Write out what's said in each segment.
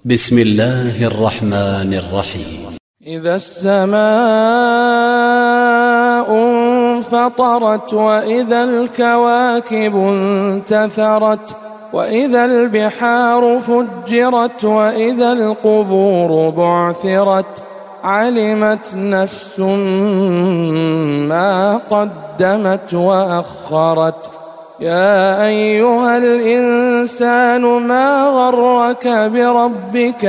بسم الله الرحمن الرحيم. إذا السماء انفطرت وإذا الكواكب انتثرت وإذا البحار فجرت وإذا القبور بعثرت علمت نفس ما قدمت وأخرت. يا أيها الإنسان ما غرك بربك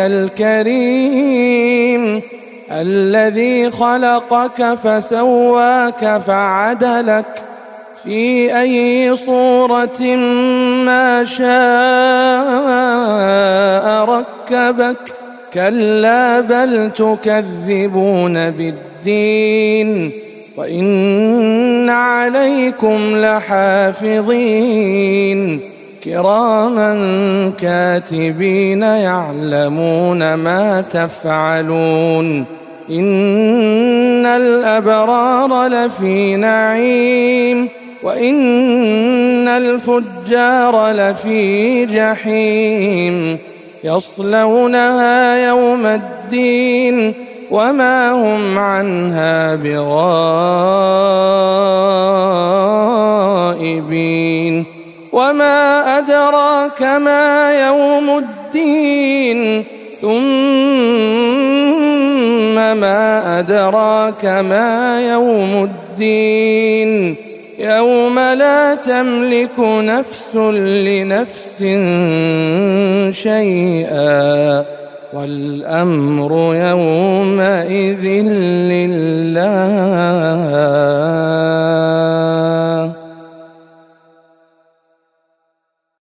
الكريم الذي خلقك فسواك فعدلك في أي صورة ما شاء ركبك. كلا بل تكذبون بالدين وإن عليكم لحافظين كراما كاتبين يعلمون ما تفعلون. إن الأبرار لفي نعيم وإن الفجار لفي جحيم يصلونها يوم الدين وما هم عنها بغائبين. وما أدراك ما يوم الدين ثم ما أدراك ما يوم الدين يوم لا تملك نفس لنفس شيئا والأمر يومئذ